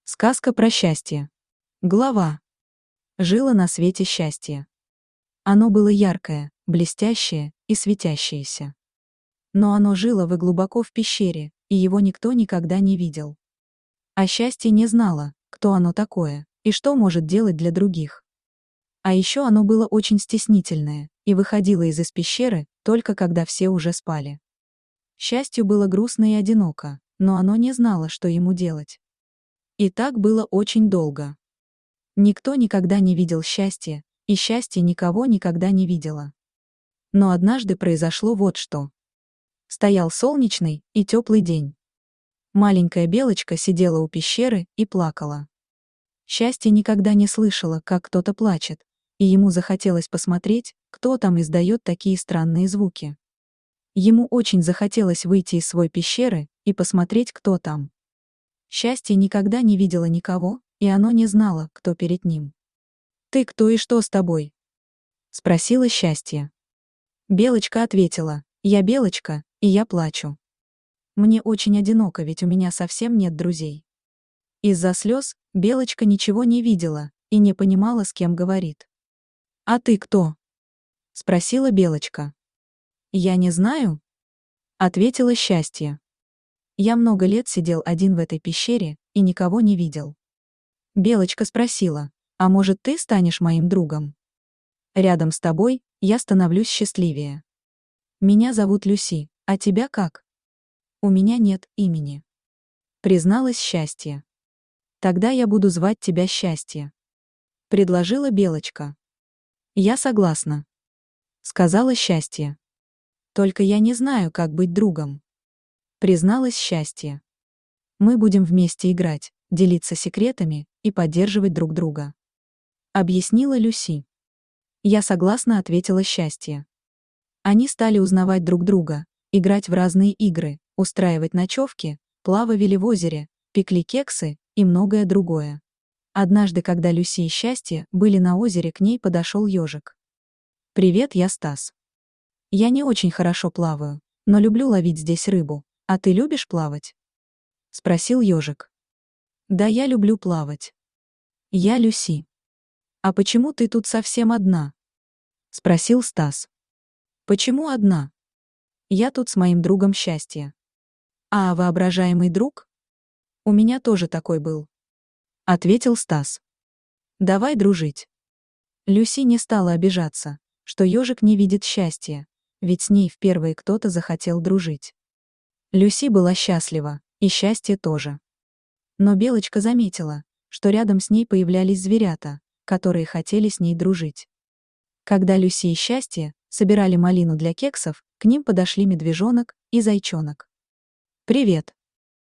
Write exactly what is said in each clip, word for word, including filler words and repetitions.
Сказка про счастье. Глава. Жило на свете счастье. Оно было яркое, блестящее и светящееся. Но оно жило вы глубоко в пещере, и его никто никогда не видел. А счастье не знало, кто оно такое и что может делать для других. А еще оно было очень стеснительное и выходило из из пещеры только когда все уже спали. Счастью было грустно и одиноко, но оно не знало, что ему делать. И так было очень долго. Никто никогда не видел счастья, и счастье никого никогда не видело. Но однажды произошло вот что. Стоял солнечный и теплый день. Маленькая белочка сидела у пещеры и плакала. Счастье никогда не слышало, как кто-то плачет, и ему захотелось посмотреть, кто там издает такие странные звуки. Ему очень захотелось выйти из своей пещеры и посмотреть, кто там. Счастье никогда не видело никого, и оно не знало, кто перед ним. «Ты кто и что с тобой?» — спросила счастье. Белочка ответила: «Я белочка, и я плачу. Мне очень одиноко, ведь у меня совсем нет друзей». Из-за слез белочка ничего не видела и не понимала, с кем говорит. «А ты кто?» — спросила белочка. «Я не знаю», — ответила счастье. «Я много лет сидел один в этой пещере и никого не видел». Белочка спросила: «А может, ты станешь моим другом? Рядом с тобой я становлюсь счастливее. Меня зовут Люси, а тебя как?» «У меня нет имени», — призналась счастье. «Тогда я буду звать тебя Счастье», — предложила белочка. «Я согласна», — сказала счастье. «Только я не знаю, как быть другом», — призналась счастье. «Мы будем вместе играть, делиться секретами и поддерживать друг друга», — объяснила Люси. «Я согласна», — ответила счастье. Они стали узнавать друг друга, играть в разные игры, устраивать ночевки, плавали в озере, пекли кексы и многое другое. Однажды, когда Люси и счастье были на озере, к ней подошел ежик. «Привет, я Стас. Я не очень хорошо плаваю, но люблю ловить здесь рыбу. А ты любишь плавать?» — спросил ежик. «Да, я люблю плавать. Я Люси». «А почему ты тут совсем одна?» — спросил Стас. «Почему одна? Я тут с моим другом Счастье». «А воображаемый друг?» «У меня тоже такой был», — ответил Стас. «Давай дружить». Люси не стала обижаться, что ежик не видит счастья, ведь с ней впервые кто-то захотел дружить. Люси была счастлива, и счастье тоже. Но белочка заметила, что рядом с ней появлялись зверята, которые хотели с ней дружить. Когда Люси и счастье собирали малину для кексов, к ним подошли медвежонок и зайчонок. «Привет.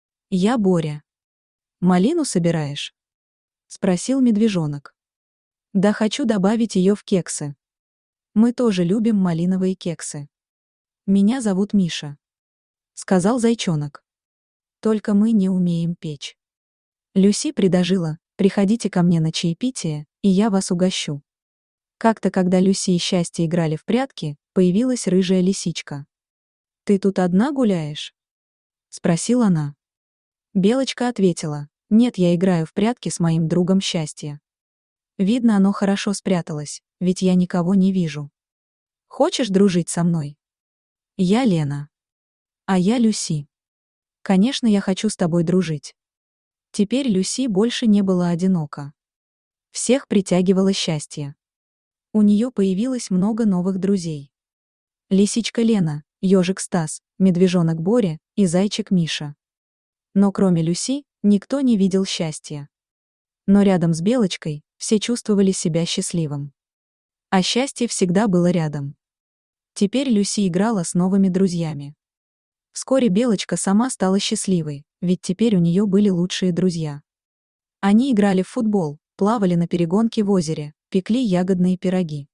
Я Боря. Малину собираешь?» — спросил медвежонок. «Да, хочу добавить ее в кексы. Мы тоже любим малиновые кексы. Меня зовут Миша», — сказал зайчонок. «Только мы не умеем печь». Люси предложила: «Приходите ко мне на чаепитие, и я вас угощу». Как-то, когда Люси и счастье играли в прятки, появилась рыжая лисичка. «Ты тут одна гуляешь?» — спросила она. Белочка ответила: «Нет, я играю в прятки с моим другом Счастье. Видно, оно хорошо спряталось, ведь я никого не вижу. Хочешь дружить со мной?» «Я Лена». «А я Люси». «Конечно, я хочу с тобой дружить». Теперь Люси больше не была одинока. Всех притягивало счастье. У нее появилось много новых друзей. Лисичка Лена, ежик Стас, медвежонок Боря и зайчик Миша. Но кроме Люси, никто не видел счастья. Но рядом с белочкой все чувствовали себя счастливым. А счастье всегда было рядом. Теперь Люси играла с новыми друзьями. Вскоре белочка сама стала счастливой, ведь теперь у нее были лучшие друзья. Они играли в футбол, плавали на перегонке в озере, пекли ягодные пироги.